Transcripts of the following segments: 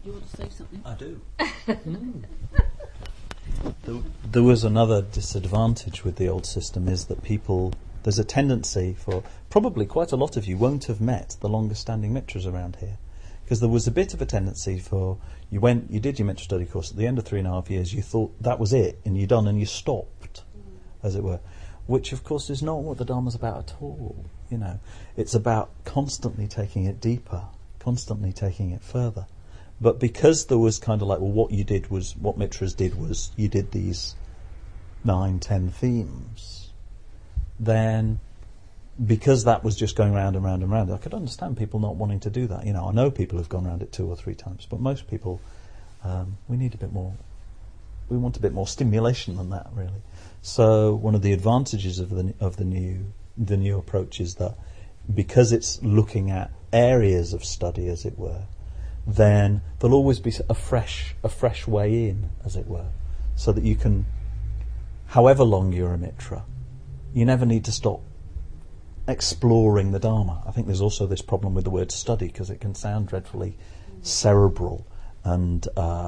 You want to say something? I do. There was another disadvantage with the old system, is that there's a tendency for, probably quite a lot of you won't have met the longest standing Mitras around here, because there was a bit of a tendency for, you did your Mitra study course, at the end of 3.5 years you thought that was it, and you're done, and you stopped, as it were, which of course is not what the Dharma's about at all. It's about constantly taking it deeper, constantly taking it further. But because there was kind of like, well, what Mitras did was, you did these 9-10 themes, then because that was just going round and round and round, I could understand people not wanting to do that. I know people who've gone around it 2 or 3 times, but most people, we need a bit more, we want a bit more stimulation than that, really. So one of the advantages of the new approach is that because it's looking at areas of study, as it were, then there'll always be a fresh way in, as it were, so that you can, however long you're a Mitra, you never need to stop exploring the Dharma. I think there's also this problem with the word study, because it can sound dreadfully cerebral, and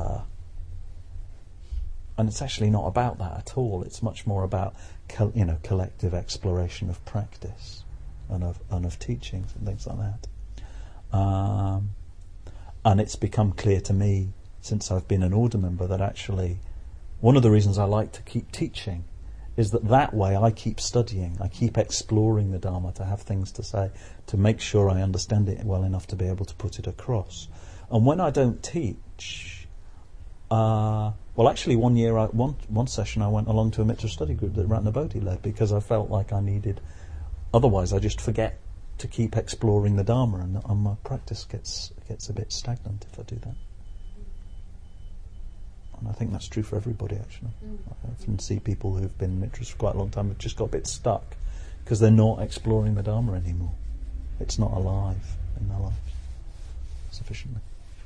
it's actually not about that at all. It's much more about collective exploration of practice and of teachings and things like that. And it's become clear to me, since I've been an order member, that actually one of the reasons I like to keep teaching is that way I keep studying, I keep exploring the Dharma, to have things to say, to make sure I understand it well enough to be able to put it across. And when I don't teach, actually one session I went along to a Mitra study group that Ratnabodhi led, because I felt like I needed, otherwise I just forget to keep exploring the Dharma, and my practice gets a bit stagnant if I do that. And I think that's true for everybody, actually. I often see people who've been Mitras for quite a long time have just got a bit stuck because they're not exploring the Dharma anymore. It's not alive in their lives sufficiently.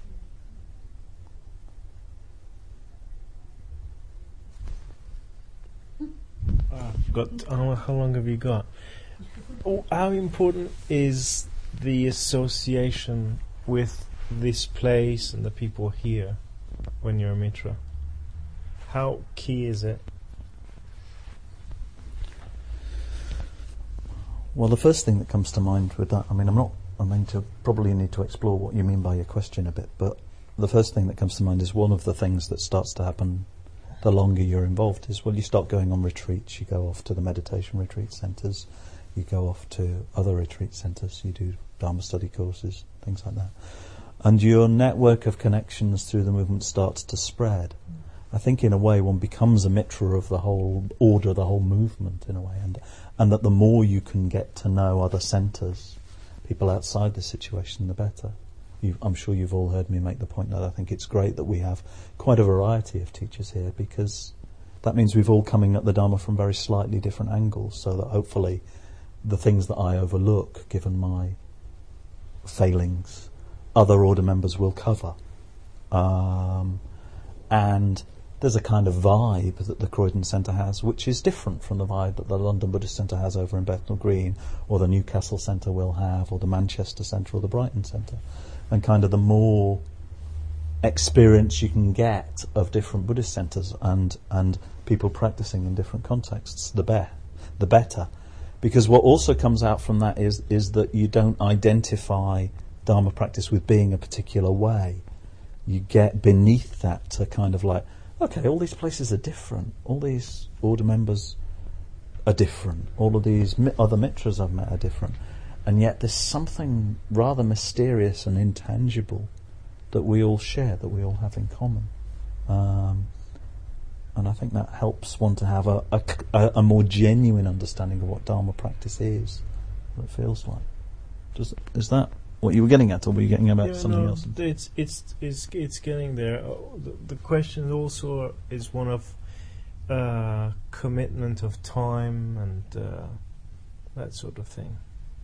How long have you got? How important is the association with this place and the people here when you're a Mitra? How key is it? Well, the first thing that comes to mind with that, probably need to explore what you mean by your question a bit, but the first thing that comes to mind is one of the things that starts to happen the longer you're involved is, you start going on retreats, you go off to the meditation retreat centres, you go off to other retreat centres, you do Dharma study courses, things like that. And your network of connections through the movement starts to spread. I think in a way one becomes a Mitra of the whole order, the whole movement in a way, and that the more you can get to know other centres, people outside the situation, the better. I'm sure you've all heard me make the point that I think it's great that we have quite a variety of teachers here, because that means we've all coming at the Dharma from very slightly different angles, so that hopefully the things that I overlook, given my failings, other order members will cover. And there's a kind of vibe that the Croydon Centre has, which is different from the vibe that the London Buddhist Centre has over in Bethnal Green, or the Newcastle Centre will have, or the Manchester Centre or the Brighton Centre. And kind of the more experience you can get of different Buddhist centres and people practicing in different contexts, the better. Because what also comes out from that is that you don't identify Dharma practice with being a particular way. You get beneath that to kind of like, okay, all these places are different. All these order members are different. All of these other Mitras I've met are different. And yet there's something rather mysterious and intangible that we all share, that we all have in common. And I think that helps one to have a more genuine understanding of what Dharma practice is, what it feels like. Is that what you were getting at, or were you getting about something else? It's getting there. The question also is one of commitment of time and that sort of thing.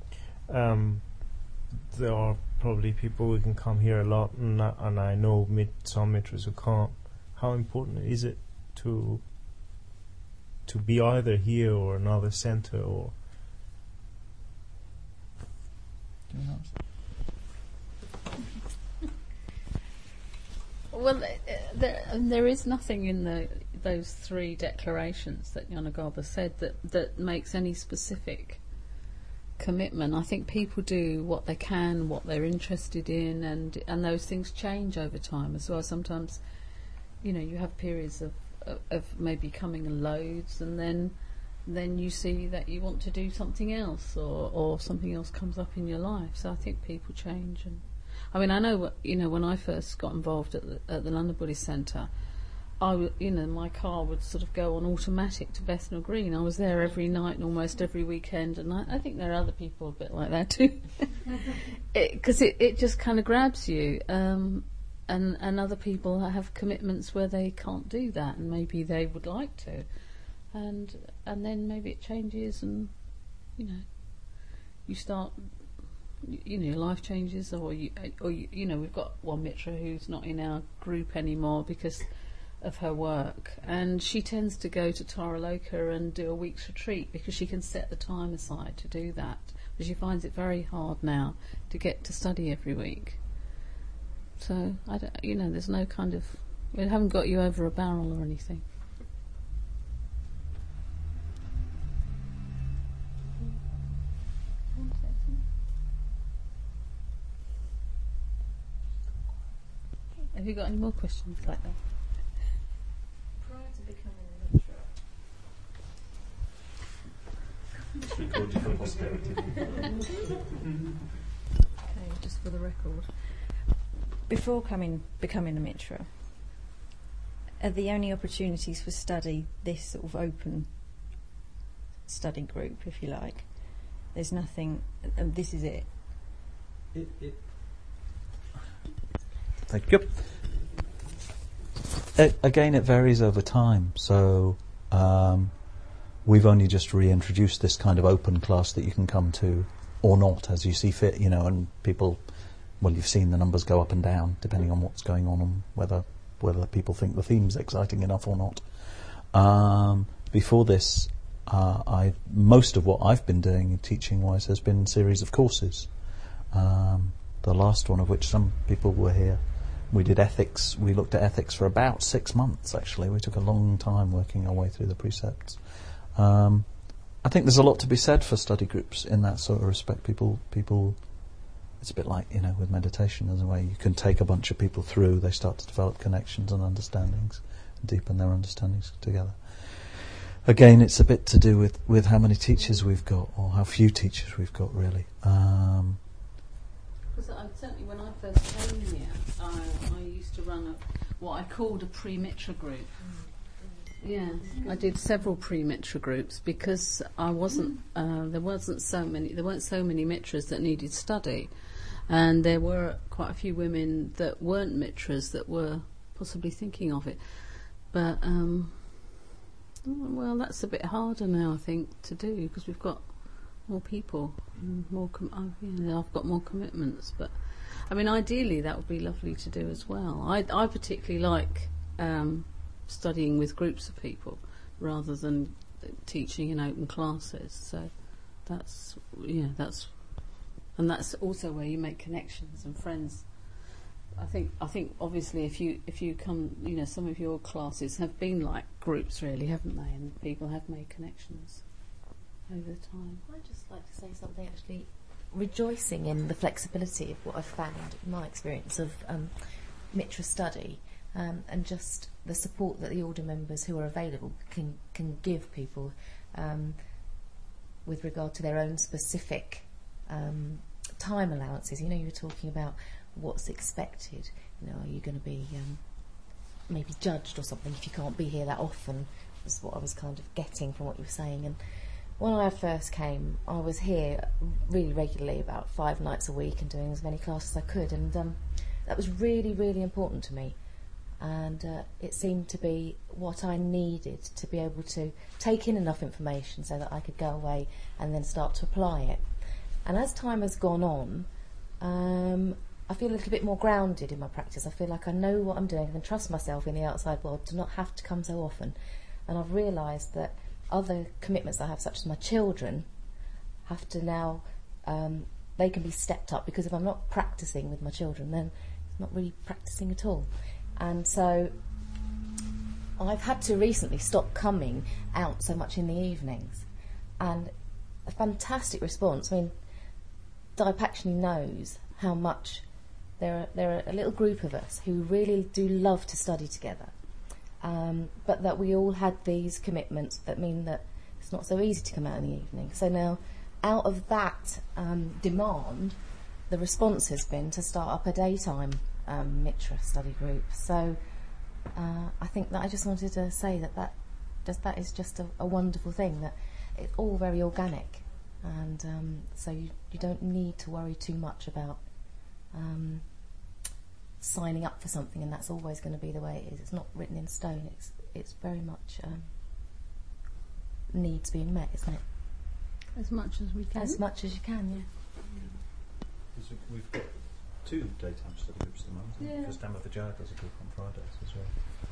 There are probably people who can come here a lot, and I know some Mitras who can't. How important is it to be either here or another centre, or? Well, there is nothing in those 3 declarations that Yanagaba said that makes any specific commitment. I think people do what they can, what they're interested in, and those things change over time as well. Sometimes, you have periods of maybe coming in loads, and then you see that you want to do something else, or something else comes up in your life. So I think people change. And I know when I first got involved at the London Buddhist Centre, my car would sort of go on automatic to Bethnal Green. I was there every night and almost every weekend, and I think there are other people a bit like that too, because it just kind of grabs you. And other people have commitments where they can't do that, and maybe they would like to, and then maybe it changes, and you start. Your life changes, or we've got one Mitra who's not in our group anymore because of her work, and she tends to go to Taraloka and do a week's retreat because she can set the time aside to do that, but she finds it very hard now to get to study every week. So there's no kind of, we haven't got you over a barrel or anything. Have you got any more questions like that? Prior to becoming a Mitra, It's recorded for posterity. okay, just for the record, before becoming a Mitra, are the only opportunities for study this sort of open study group, if you like? There's nothing, and this is it. Thank you. Again, it varies over time. So we've only just reintroduced this kind of open class that you can come to or not as you see fit, and people, well, you've seen the numbers go up and down depending on what's going on and whether people think the theme's exciting enough or not. Before this, most of what I've been doing teaching-wise has been a series of courses. The last one of which some people were here. We did ethics. We looked at ethics for about 6 months, actually. We took a long time working our way through the precepts. I think there's a lot to be said for study groups in that sort of respect. People, it's a bit like, with meditation as a way. You can take a bunch of people through, they start to develop connections and understandings, and deepen their understandings together. Again, it's a bit to do with how many teachers we've got, or how few teachers we've got, really. Because certainly when I first came here, I used to run what I called a pre-Mitra group. Yeah, I did several pre-Mitra groups because there weren't so many Mitras that needed study, and there were quite a few women that weren't Mitras that were possibly thinking of it. But well, that's a bit harder now, I think, to do because we've got more people, I've got more commitments. But ideally, that would be lovely to do as well. I particularly like studying with groups of people rather than teaching in open classes. So that's also where you make connections and friends. I think obviously if you come, some of your classes have been like groups, really, haven't they? And people have made connections over time. I'd just like to say something, actually, rejoicing in the flexibility of what I've found in my experience of Mitra study, and just the support that the order members who are available can give people with regard to their own specific time allowances. You were talking about what's expected. Are you going to be maybe judged or something if you can't be here that often? Was what I was kind of getting from what you were saying. And when I first came, I was here really regularly, about 5 nights a week, and doing as many classes as I could, and that was really, really important to me. And it seemed to be what I needed to be able to take in enough information so that I could go away and then start to apply it. And as time has gone on, I feel a little bit more grounded in my practice. I feel like I know what I'm doing. I can trust myself in the outside world to not have to come so often. And I've realised that other commitments I have, such as my children, have to now, they can be stepped up, because if I'm not practising with my children, then it's not really practising at all. And so I've had to recently stop coming out so much in the evenings, and a fantastic response. I mean, Dipakshini knows how much there are a little group of us who really do love to study together, but that we all had these commitments that mean that it's not so easy to come out in the evening. So now, out of that demand, the response has been to start up a daytime Mitra study group. So I think that I just wanted to say that is just a wonderful thing, that it's all very organic, and so you don't need to worry too much about signing up for something, and that's always going to be the way it is. It's not written in stone. It's very much needs being met, isn't it? As much as we can. As much as you can, yeah. We've got 2 daytime study groups at the moment. Yeah. Because Dhamma Vijaya does a group on Fridays as well.